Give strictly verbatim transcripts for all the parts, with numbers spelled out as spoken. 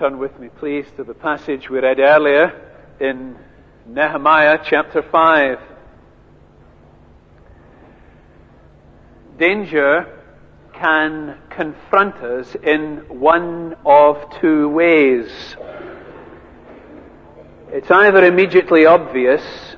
turn with me, please, to the passage we read earlier in Nehemiah chapter five. Danger can confront us in one of two ways. It's either immediately obvious,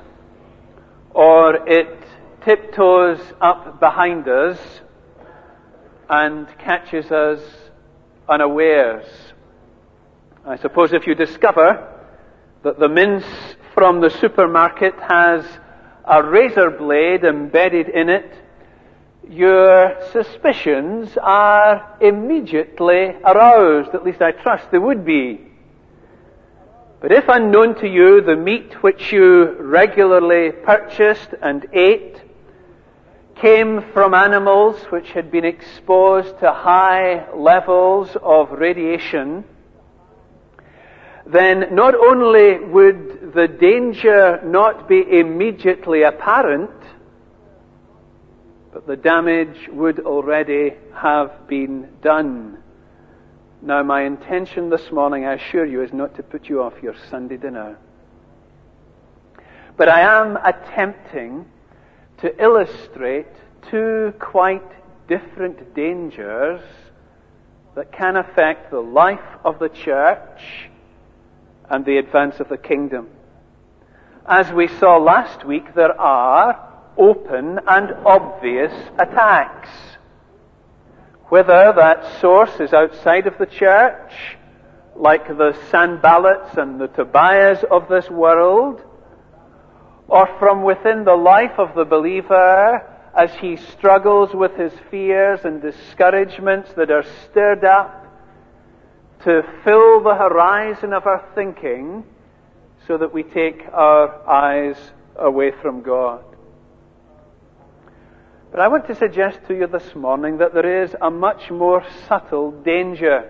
or it tiptoes up behind us and catches us unawares. I suppose if you discover that the mince from the supermarket has a razor blade embedded in it, your suspicions are immediately aroused. At least I trust they would be. But if unknown to you, the meat which you regularly purchased and ate came from animals which had been exposed to high levels of radiation, then not only would the danger not be immediately apparent, but the damage would already have been done. Now, my intention this morning, I assure you, is not to put you off your Sunday dinner. But I am attempting to illustrate two quite different dangers that can affect the life of the church and the advance of the kingdom. As we saw last week, there are open and obvious attacks. Whether that source is outside of the church, like the Sanballats and the Tobiahs of this world, or from within the life of the believer as he struggles with his fears and discouragements that are stirred up to fill the horizon of our thinking so that we take our eyes away from God. But I want to suggest to you this morning that there is a much more subtle danger.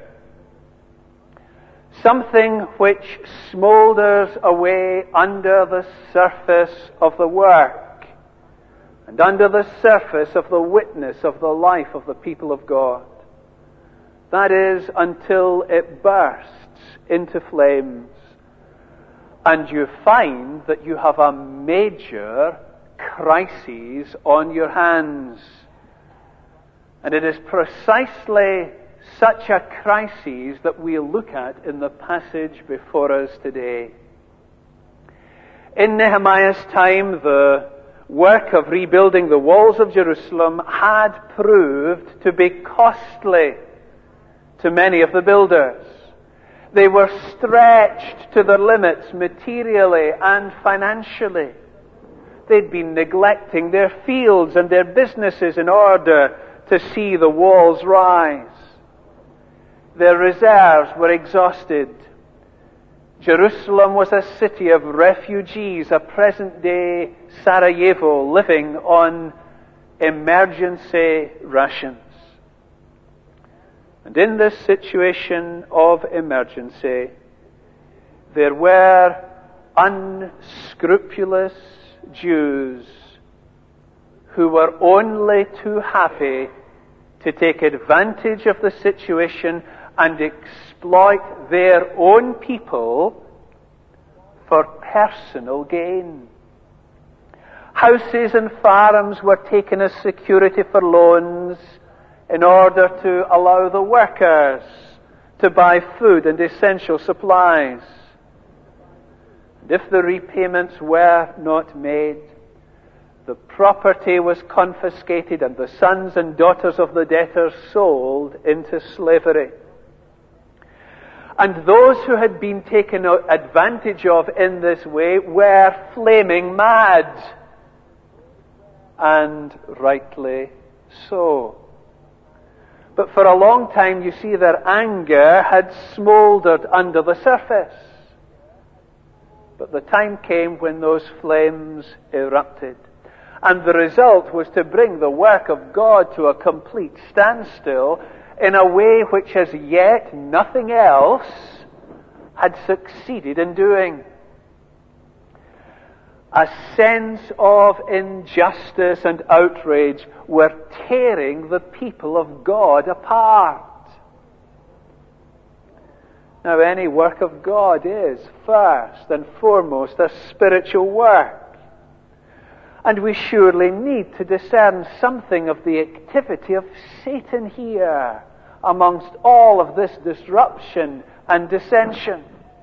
Something which smoulders away under the surface of the work and under the surface of the witness of the life of the people of God. That is, until it bursts into flames and you find that you have a major crises on your hands. And it is precisely such a crisis that we'll look at in the passage before us today. In Nehemiah's time, the work of rebuilding the walls of Jerusalem had proved to be costly to many of the builders. They were stretched to their limits materially and financially. They'd been neglecting their fields and their businesses in order to see the walls rise. Their reserves were exhausted. Jerusalem was a city of refugees, a present-day Sarajevo living on emergency rations. And in this situation of emergency, there were unscrupulous Jews who were only too happy to take advantage of the situation and exploit their own people for personal gain. Houses and farms were taken as security for loans in order to allow the workers to buy food and essential supplies. And if the repayments were not made, the property was confiscated and the sons and daughters of the debtors sold into slavery. And those who had been taken advantage of in this way were flaming mad. And rightly so. But for a long time, you see, their anger had smouldered under the surface. But the time came when those flames erupted. And the result was to bring the work of God to a complete standstill in a way which as yet nothing else had succeeded in doing. A sense of injustice and outrage were tearing the people of God apart. Now, any work of God is, first and foremost, a spiritual work. And we surely need to discern something of the activity of Satan here amongst all of this disruption and dissension.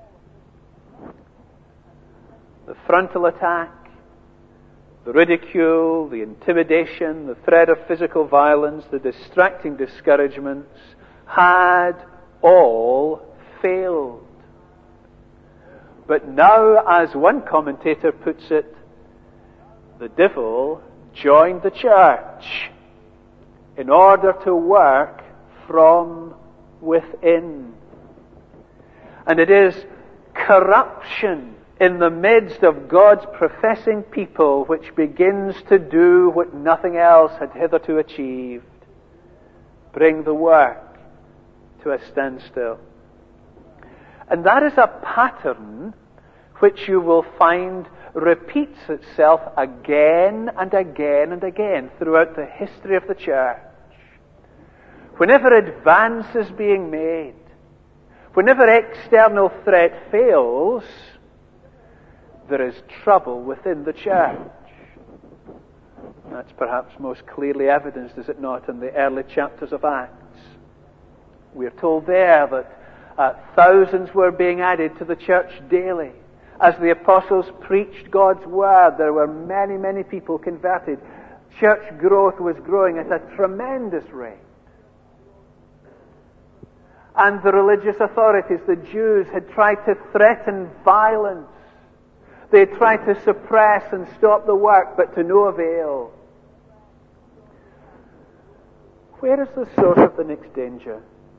The frontal attack, the ridicule, the intimidation, the threat of physical violence, the distracting discouragements had all failed. But now, as one commentator puts it, the devil joined the church in order to work from within. And it is corruption in the midst of God's professing people which begins to do what nothing else had hitherto achieved: bring the work to a standstill. And that is a pattern which you will find repeats itself again and again and again throughout the history of the church. Whenever advance is being made, whenever external threat fails, there is trouble within the church. That's perhaps most clearly evidenced, is it not, in the early chapters of Acts. We are told there that uh, thousands were being added to the church daily. As the apostles preached God's word, there were many, many people converted. Church growth was growing at a tremendous rate. And the religious authorities, the Jews, had tried to threaten violence. They had tried to suppress and stop the work, but to no avail. Where is the source of the next danger?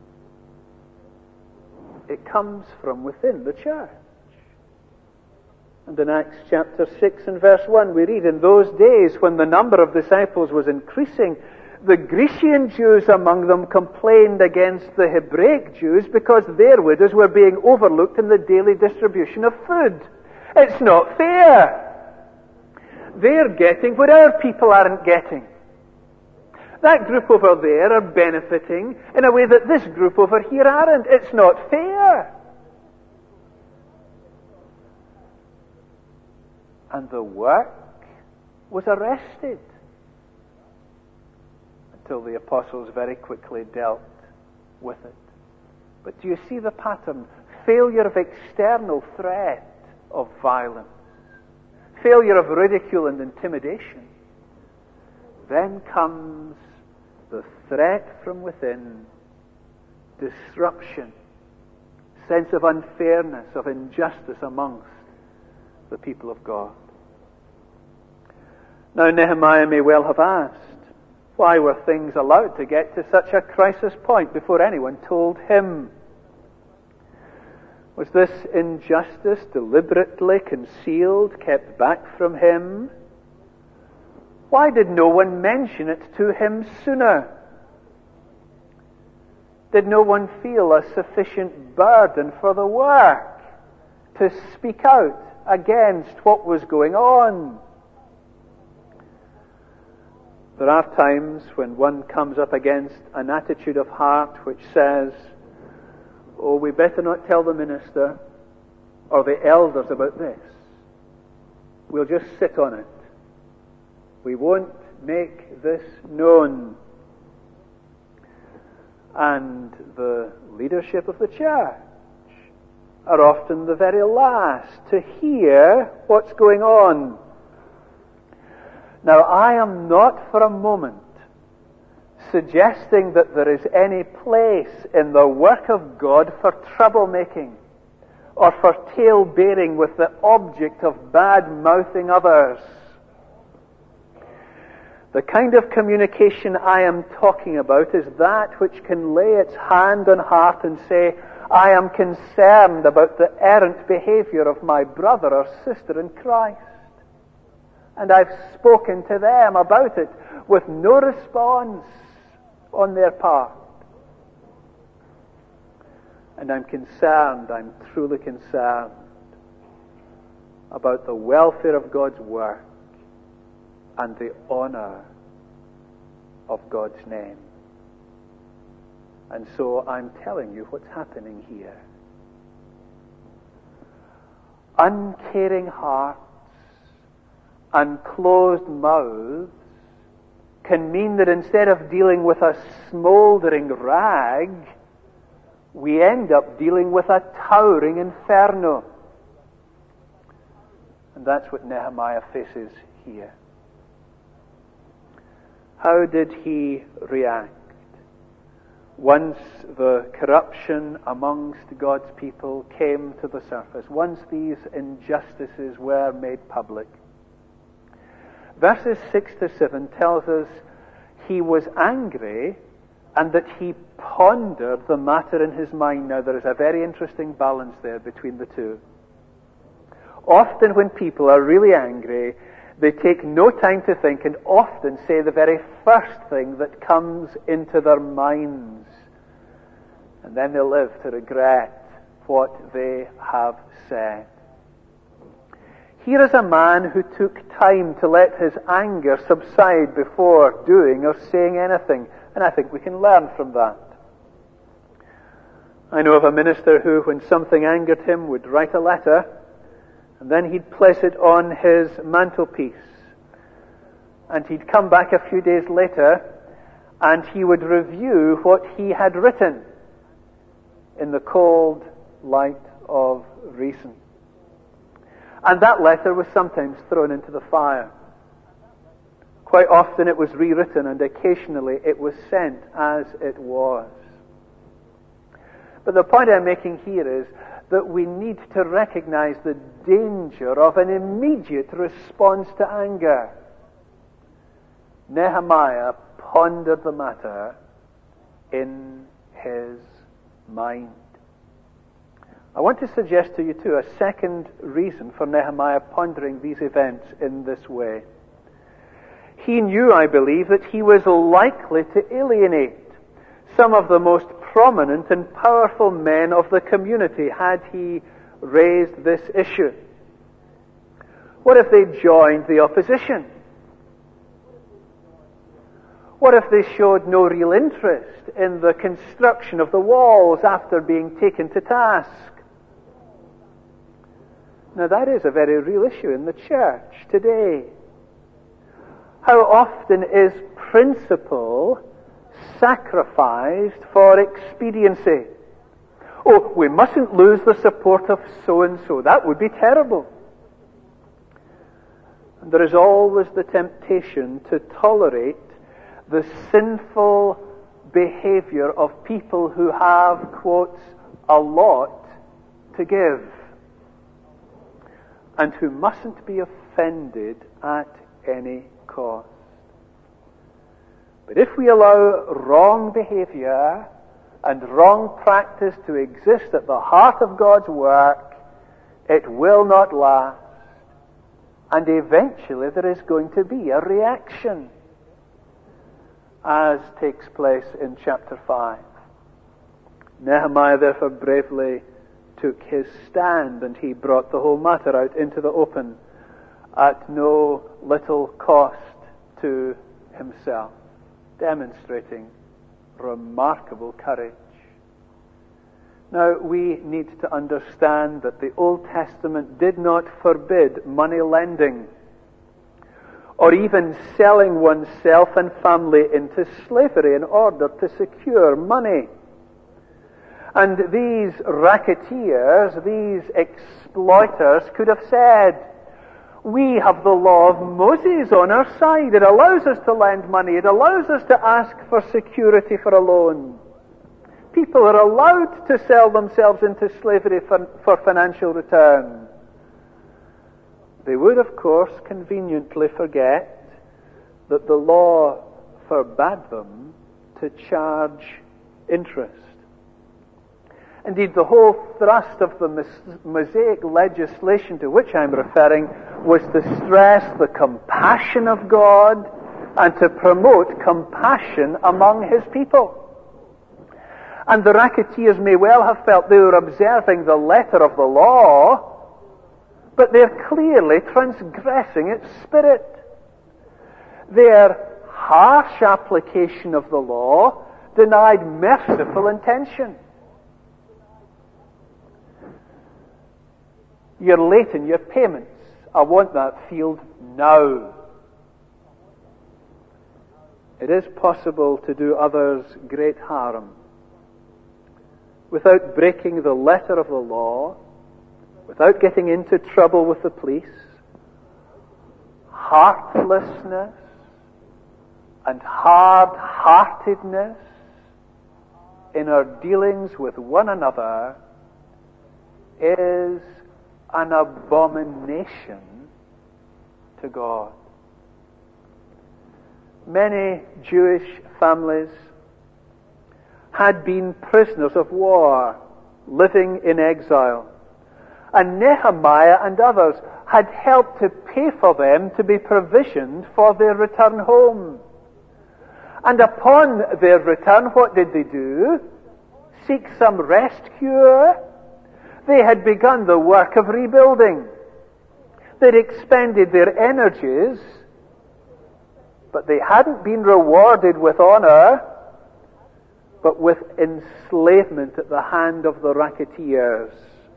It comes from within the church. And in Acts chapter six and verse one, we read, in those days when the number of disciples was increasing, the Grecian Jews among them complained against the Hebraic Jews because their widows were being overlooked in the daily distribution of food. It's not fair. They're getting what our people aren't getting. That group over there are benefiting in a way that this group over here aren't. It's not fair. And the work was arrested until the apostles very quickly dealt with it. But do you see the pattern? Failure of external threat of violence, failure of ridicule and intimidation. Then comes the threat from within, disruption, sense of unfairness, of injustice amongst the people of God. Now Nehemiah may well have asked, why were things allowed to get to such a crisis point before anyone told him? Was this injustice deliberately concealed, kept back from him? Why did no one mention it to him sooner? Did no one feel a sufficient burden for the work to speak out against what was going on? There are times when one comes up against an attitude of heart which says, oh, we better not tell the minister or the elders about this. We'll just sit on it. We won't make this known. And the leadership of the church are often the very last to hear what's going on. Now, I am not for a moment suggesting that there is any place in the work of God for troublemaking or for tale-bearing with the object of bad-mouthing others. The kind of communication I am talking about is that which can lay its hand on heart and say, I am concerned about the errant behavior of my brother or sister in Christ. And I've spoken to them about it with no response on their part. And I'm concerned, I'm truly concerned about the welfare of God's work and the honor of God's name. And so I'm telling you what's happening here. uncaring hearts and closed mouths can mean that instead of dealing with a smouldering rag, we end up dealing with a towering inferno. And that's what Nehemiah faces here. How did he react? Once the corruption amongst God's people came to the surface, once these injustices were made public, verses six to seven tells us he was angry and that he pondered the matter in his mind. Now, there is a very interesting balance there between the two. Often when people are really angry, they take no time to think and often say the very first thing that comes into their minds. And then they live to regret what they have said. Here is a man who took time to let his anger subside before doing or saying anything. And I think we can learn from that. I know of a minister who, when something angered him, would write a letter, and then he'd place it on his mantelpiece. And he'd come back a few days later, and he would review what he had written in the cold light of reason. And that letter was sometimes thrown into the fire. Quite often it was rewritten, and occasionally it was sent as it was. But the point I'm making here is that we need to recognize the danger of an immediate response to anger. Nehemiah pondered the matter in his mind. I want to suggest to you too a second reason for Nehemiah pondering these events in this way. He knew, I believe, that he was likely to alienate some of the most prominent and powerful men of the community had he raised this issue. What if they joined the opposition? What if they showed no real interest in the construction of the walls after being taken to task? Now that is a very real issue in the church today. How often is principle sacrificed for expediency? Oh, we mustn't lose the support of so-and-so. That would be terrible. And there is always the temptation to tolerate the sinful behavior of people who have, quotes, a lot to give, and who mustn't be offended at any cost. But if we allow wrong behavior and wrong practice to exist at the heart of God's work, it will not last. And eventually there is going to be a reaction, as takes place in chapter five. Nehemiah therefore bravely took his stand, and he brought the whole matter out into the open at no little cost to himself, demonstrating remarkable courage. Now, we need to understand that the Old Testament did not forbid money lending or even selling oneself and family into slavery in order to secure money. And these racketeers, these exploiters could have said, we have the law of Moses on our side. It allows us to lend money. It allows us to ask for security for a loan. People are allowed to sell themselves into slavery for, for financial return. They would, of course, conveniently forget that the law forbade them to charge interest. Indeed, the whole thrust of the Mosaic legislation to which I'm referring was to stress the compassion of God and to promote compassion among His people. And the racketeers may well have felt they were observing the letter of the law, but they're clearly transgressing its spirit. Their harsh application of the law denied merciful intention. You're late in your payments. I want that field now. It is possible to do others great harm without breaking the letter of the law, without getting into trouble with the police. Heartlessness and hard-heartedness in our dealings with one another is an abomination to God. Many Jewish families had been prisoners of war, living in exile. And Nehemiah and others had helped to pay for them to be provisioned for their return home. And upon their return, what did they do? Seek some rest cure? They had begun the work of rebuilding. They'd expended their energies, but they hadn't been rewarded with honor, but with enslavement at the hand of the racketeers.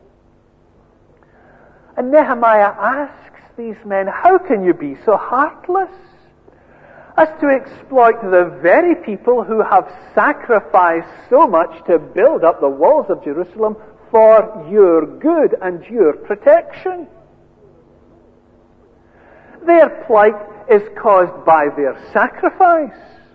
And Nehemiah asks these men, how can you be so heartless as to exploit the very people who have sacrificed so much to build up the walls of Jerusalem for your good and your protection? Their plight is caused by their sacrifice.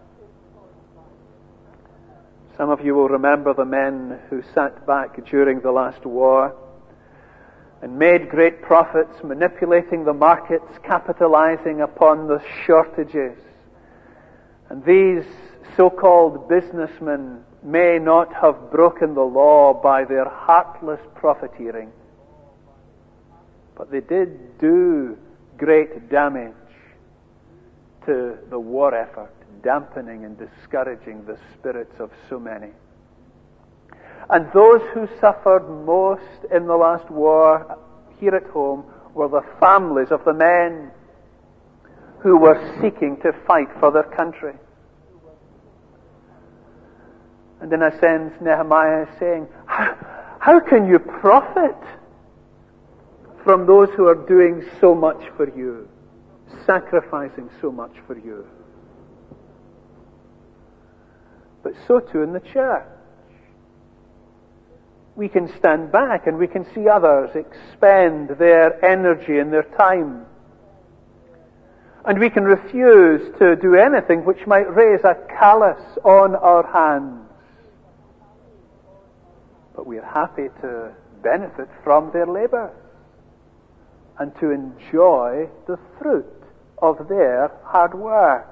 Some of you will remember the men who sat back during the last war and made great profits, manipulating the markets, capitalizing upon the shortages. And these so-called businessmen may not have broken the law by their heartless profiteering, but they did do great damage to the war effort, dampening and discouraging the spirits of so many. And those who suffered most in the last war here at home were the families of the men who were seeking to fight for their country. And in a sense, Nehemiah is saying, how, how can you profit from those who are doing so much for you, sacrificing so much for you? But so too in the church. We can stand back and we can see others expend their energy and their time. And we can refuse to do anything which might raise a callus on our hands. But we are happy to benefit from their labor and to enjoy the fruit of their hard work.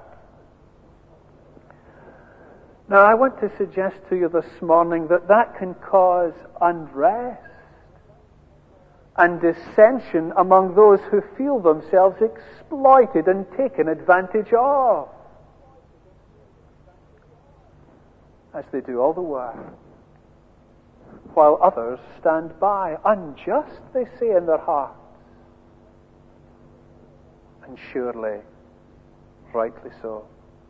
Now, I want to suggest to you this morning that that can cause unrest and dissension among those who feel themselves exploited and taken advantage of, as they do all the work, while others stand by, unjust, they say in their hearts, and surely, rightly so.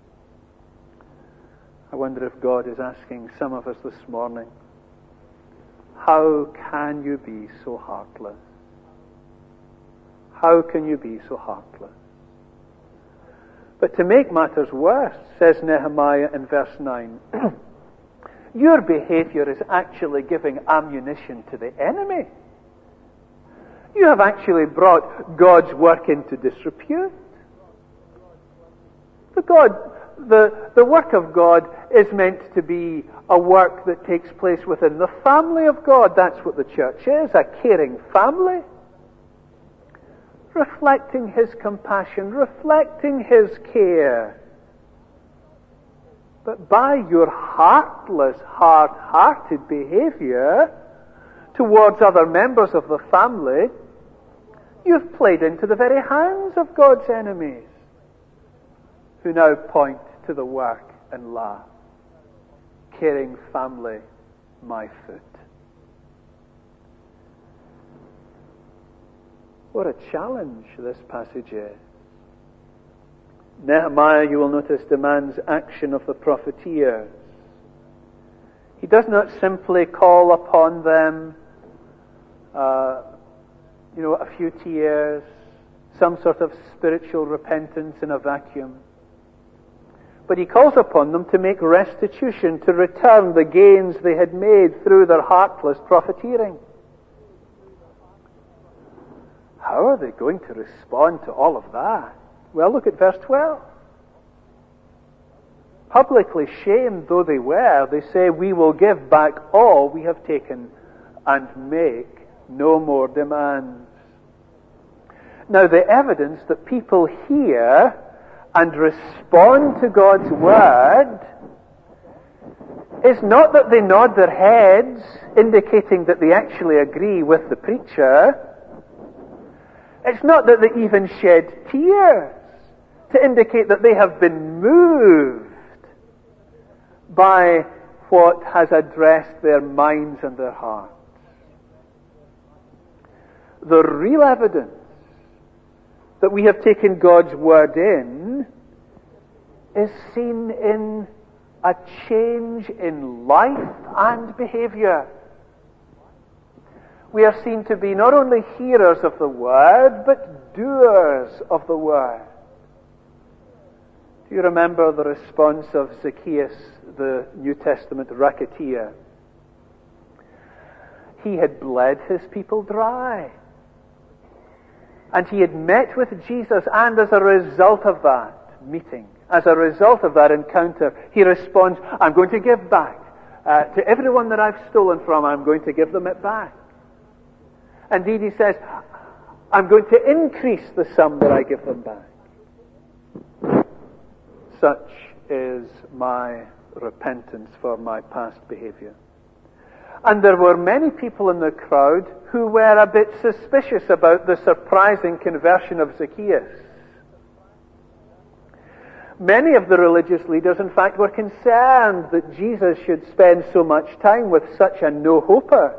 I wonder if God is asking some of us this morning, how can you be so heartless? How can you be so heartless? But to make matters worse, says Nehemiah in verse nine, your behavior is actually giving ammunition to the enemy. You have actually brought God's work into disrepute. The God... The, the work of God is meant to be a work that takes place within the family of God. That's what the church is, a caring family. Reflecting His compassion, reflecting His care. But by your heartless, hard-hearted behavior towards other members of the family, you've played into the very hands of God's enemies, who now point to the work and laugh. Caring family, my foot. What a challenge this passage is. Nehemiah, you will notice, demands action of the profiteers. He does not simply call upon them uh, you know, a few tears, some sort of spiritual repentance in a vacuum. But he calls upon them to make restitution, to return the gains they had made through their heartless profiteering. How are they going to respond to all of that? Well, look at verse twelve. Publicly shamed though they were, they say, we will give back all we have taken and make no more demands. Now, the evidence that people hear and respond to God's word is not that they nod their heads, indicating that they actually agree with the preacher. It's not that they even shed tears to indicate that they have been moved by what has addressed their minds and their hearts. The real evidence that we have taken God's word in is seen in a change in life and behavior. We are seen to be not only hearers of the word, but doers of the word. Do you remember the response of Zacchaeus, the New Testament racketeer? He had bled his people dry. And he had met with Jesus, and as a result of that meeting, as a result of that encounter, he responds, I'm going to give back. Uh, to everyone that I've stolen from, I'm going to give them it back. Indeed, he says, I'm going to increase the sum that I give them back. Such is my repentance for my past behavior. And there were many people in the crowd who were a bit suspicious about the surprising conversion of Zacchaeus. Many of the religious leaders, in fact, were concerned that Jesus should spend so much time with such a no-hoper.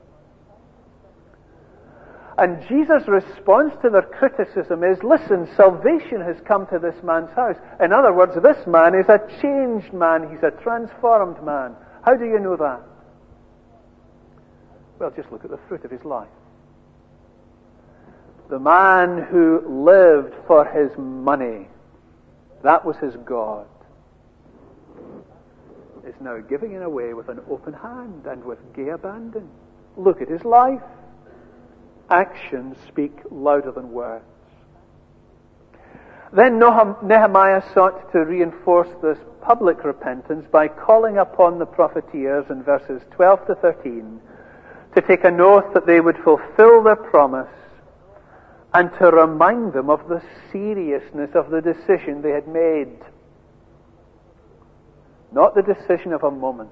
And Jesus' response to their criticism is, listen, salvation has come to this man's house. In other words, this man is a changed man. He's a transformed man. How do you know that? Well, just look at the fruit of his life. The man who lived for his money, that was his God, is now giving it away with an open hand and with gay abandon. Look at his life. Actions speak louder than words. Then Nehemiah sought to reinforce this public repentance by calling upon the profiteers in verses twelve to thirteen to take an oath that they would fulfill their promise and to remind them of the seriousness of the decision they had made. Not the decision of a moment,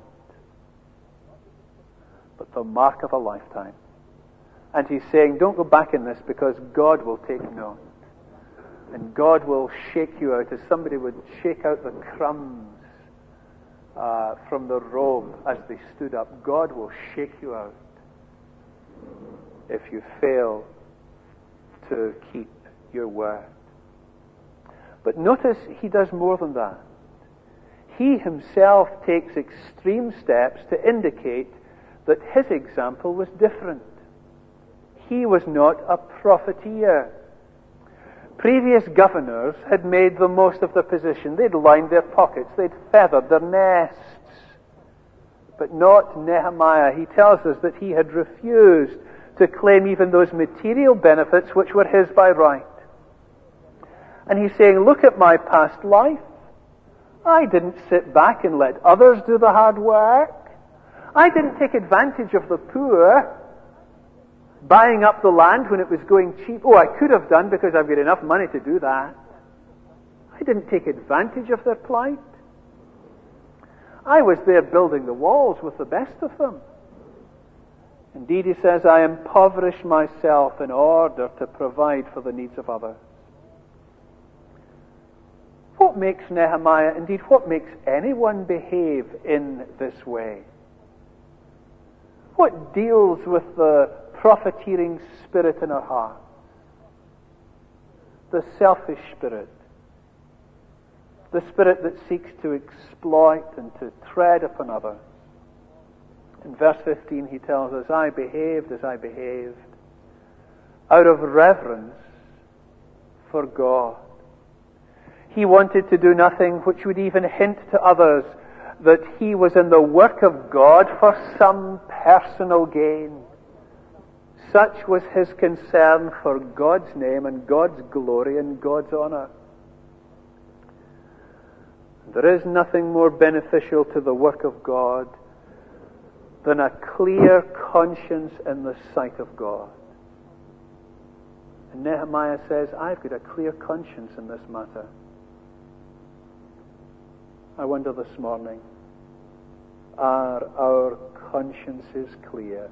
but the mark of a lifetime. And he's saying, don't go back in this because God will take note. And God will shake you out as somebody would shake out the crumbs uh, from the robe as they stood up. God will shake you out if you fail to keep your word. But notice he does more than that. He himself takes extreme steps to indicate that his example was different. He was not a profiteer. Previous governors had made the most of their position. They'd lined their pockets. They'd feathered their nests. But not Nehemiah. He tells us that he had refused to claim even those material benefits which were his by right. And he's saying, look at my past life. I didn't sit back and let others do the hard work. I didn't take advantage of the poor, buying up the land when it was going cheap. Oh, I could have done because I've got enough money to do that. I didn't take advantage of their plight. I was there building the walls with the best of them. Indeed, he says, I impoverish myself in order to provide for the needs of others. What makes Nehemiah, indeed, what makes anyone behave in this way? What deals with the profiteering spirit in our heart? The selfish spirit. The spirit that seeks to exploit and to tread upon others. In verse fifteen he tells us, I behaved as I behaved, out of reverence for God. He wanted to do nothing which would even hint to others that he was in the work of God for some personal gain. Such was his concern for God's name and God's glory and God's honor. There is nothing more beneficial to the work of God than a clear conscience in the sight of God. And Nehemiah says, I've got a clear conscience in this matter. I wonder this morning, are our consciences clear?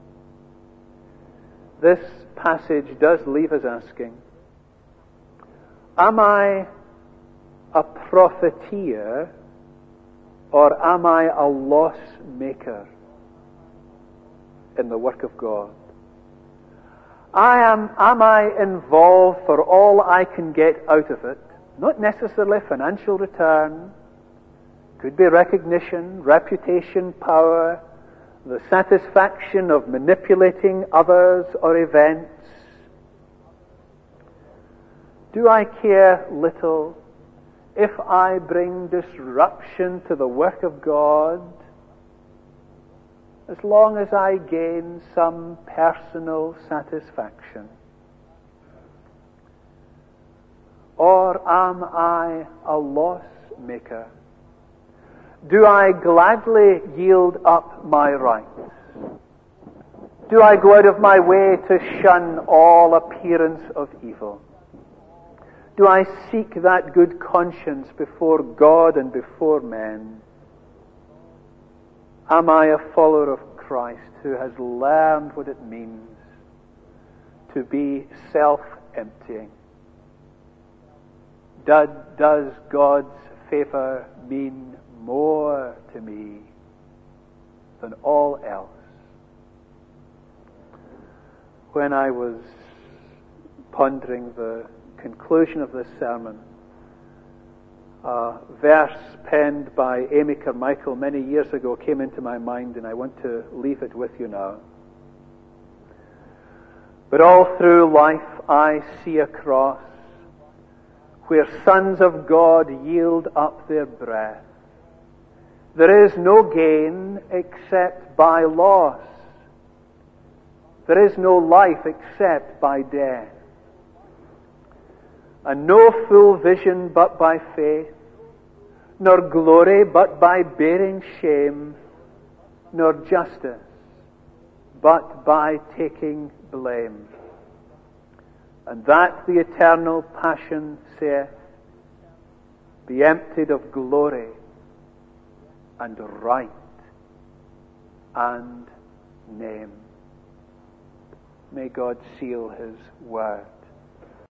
This passage does leave us asking, am I a profiteer or am I a loss maker in the work of God? I am, am I involved for all I can get out of it? Not necessarily financial return. Could be recognition, reputation, power, the satisfaction of manipulating others or events. Do I care little if I bring disruption to the work of God, as long as I gain some personal satisfaction? Or am I a loss maker? Do I gladly yield up my rights? Do I go out of my way to shun all appearance of evil? Do I seek that good conscience before God and before men? Am I a follower of Christ who has learned what it means to be self-emptying? Does, does God's favor mean more to me than all else? When I was pondering the conclusion of this sermon, a verse penned by Amy Carmichael many years ago came into my mind, and I want to leave it with you now. But all through life I see a cross where sons of God yield up their breath. There is no gain except by loss. There is no life except by death. And no full vision but by faith, nor glory but by bearing shame, nor justice but by taking blame. And that the eternal passion saith, be emptied of glory and right and name. May God seal His word